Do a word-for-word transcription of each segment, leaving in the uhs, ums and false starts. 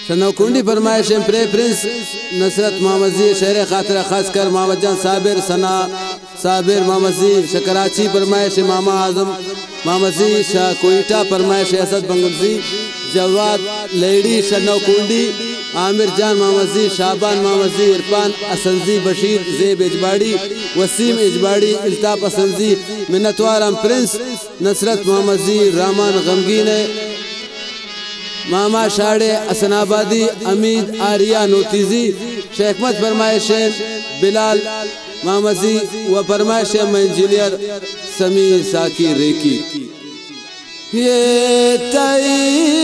सनौकुंडी फरमाइश pray Prince Nusrat मोहम्मदी शहर खातिर खास कर मोहम्मद जान साबिर सना साबिर मोहम्मदी शकराची फरमाइश मामा आजम मोहम्मदी शाह कोयटा फरमाइश असद बंगलसी जवाद लेडी सनौकुंडी आमिर जान मोहम्मदी शाबान मोहम्मदी इरफान असंजी बशीर जेब इजबाड़ी वसीम इजबाड़ी इल्ताफ असंजी मिन्नतवारम प्रिंस नसरत मोहम्मदी रामान गमगीन मामा शाड़े असनाबादी अमीद आरिया नोतीजी शेखमत फरमाइश बिलाल मोहम्मदी व फरमाइश इंजीनियर समी साकी रेकी। ये तई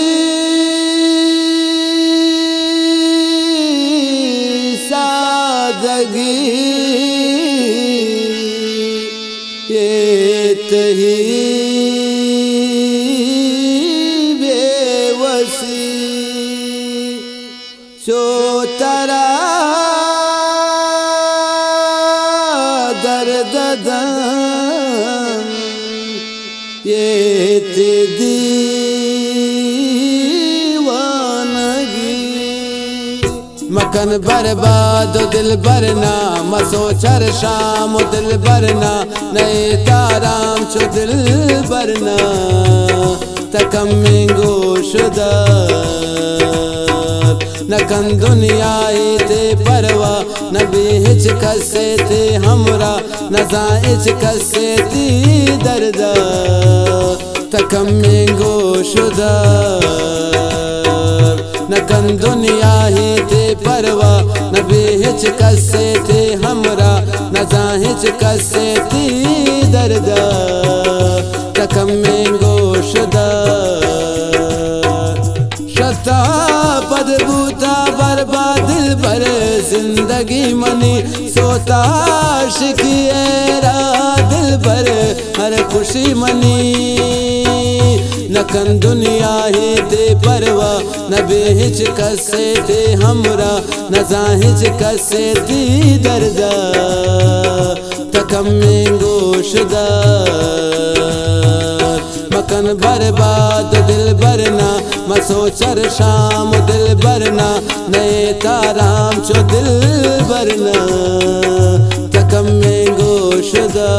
सादगी ये तही जो तरा दर्द दम ये ते दीवानगी मकन बर्बाद दिल भरना मसोचर शाम दिल भरना नए ताराम चो दिल भरना तकम्मिंगो शुदा न कन दुनिया ते परवा न बेच कसे थे हमरा न जाइच कसे ती दर्द तकम्मिंगो शुदा न कन दुनिया ते परवा न बेच कसे थे हमरा न जाइच कसे ती दर्द तकम्मिंगो शुदा शता बदबूता बर्बाद दिल भर जिंदगी मनी सोता शिकिएरा दिल भर हर खुशी मनी न कन दुनिया ही दे परवा न बेहिच कसे थे हमरा न जाहिच कसे ती दर्द तकम्मिंगो शुदा मकन बर्बाद दिल भरना मसोचर शाम दिल भरना नए ताराम चो दिल भरना तकम्मिंगो शुदा।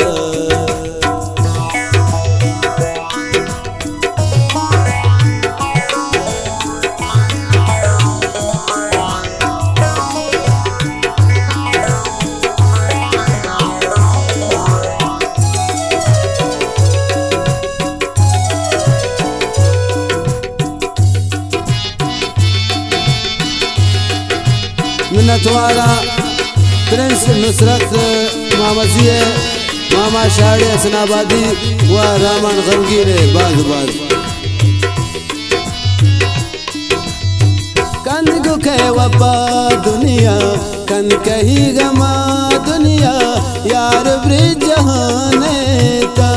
मिन्नतवारा प्रिंस नुसरत मोहम्मदी मामा शाड़े असनाबादी व रामान गमगीन बाज बाज कंद को कह वपा दुनिया कन कही गमा दुनिया यार ब्रिज जहाने ता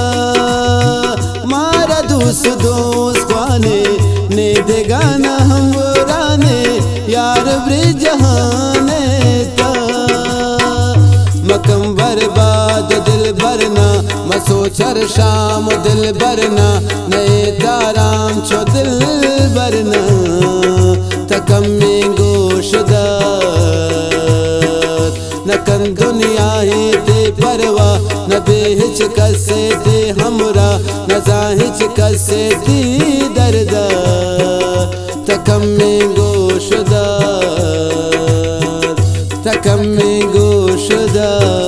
मारा दूस दोस्त पाने ने देगा ना हम राने यार ब्रिज जहाने ता मकम बर्बाद दिल भरना मसोचर शाम दिल भरना नए ताराम चो दिल भरना तकम्मिंगो शुदा न कन दुनिया ही दे परवा न बेहिच कसे थे हमरा न जाहिच कसे दी दर्द तकम्मिंगो शुदा तकम्मिंगो शुदा।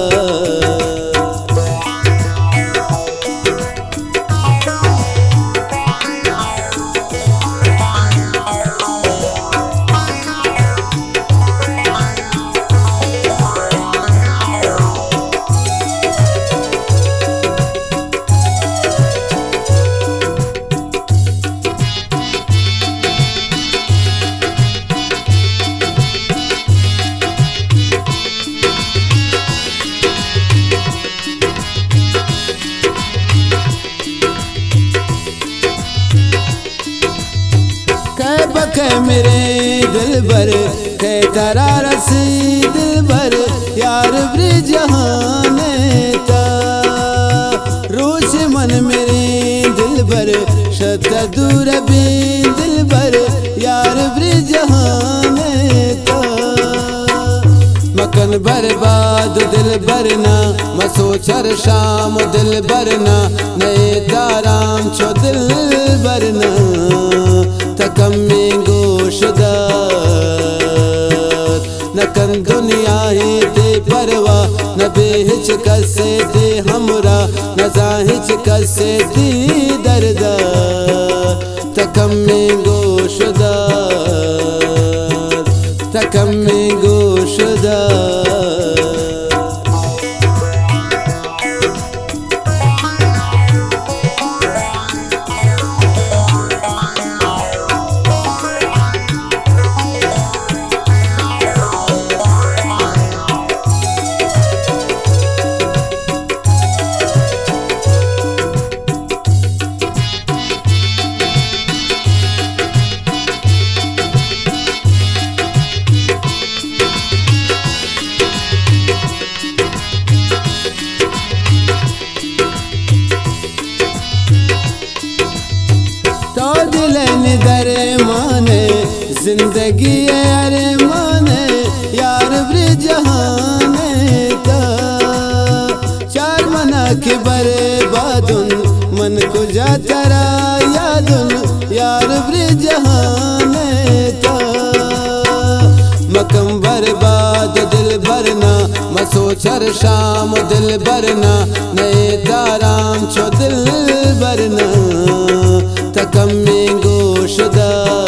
कै मेरे दिल भर कै तारा रसी दिल भर यार ब्रिज जहाने ता रोज मन मेरे दिल भर शत दूर भी दिल भर यार ब्रिज मकन बर्बाद दिल बरना मसोचर शाम दिल बरना नए दाराम छो दिल बरना तकम में गोशदा नकन दुनिया ही ते परवा न बेहिच कसे ते हमरा न जाहिच कसे ती दर्दा तकम में गोशदा तकम में गोशदा दरे माने जिंदगी अरे माने यार ब्रिजहाने का चार मना के बर्बादुन मन को जातरा यादुन यार ब्रिजहाने का मकम बर्बाद दिल बरना मसोचर शाम दिल बरना नए दाराम छो दिल बरना तकम में गोशदा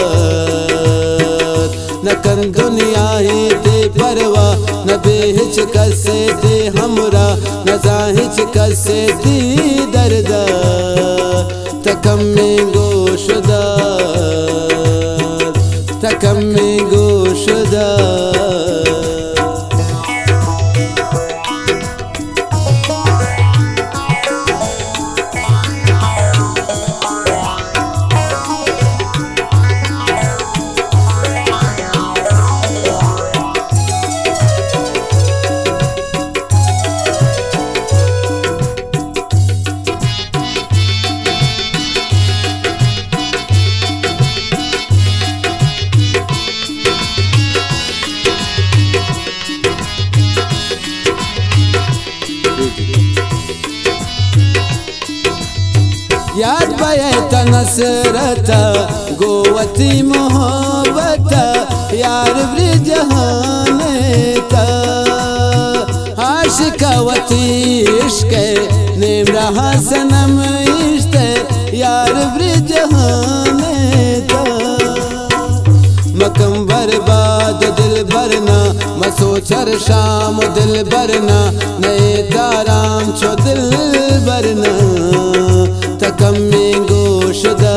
नकन दुनिया ही ते परवा न बेहिच कसे ते हमरा न जाहिच कसे ती दर्दा तकम में गोशदा तकम में गोशदा याद बये तनसरता गोवती मोहब्बत यार ब्रिजहाने का आशिकावती इश्क नेम रहा सनम इश्क यार ब्रिजहाने का मकम बर्बाद दिल बरना मसोचर शाम दिल बरना नए दाराम छो दिल बरना तकम में गोशदा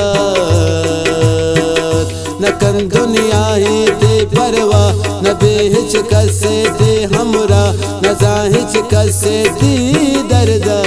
नकन दुनिया ही ते परवा न बेहिच कसे ते हमरा न जाहिच कसे ती दर्दा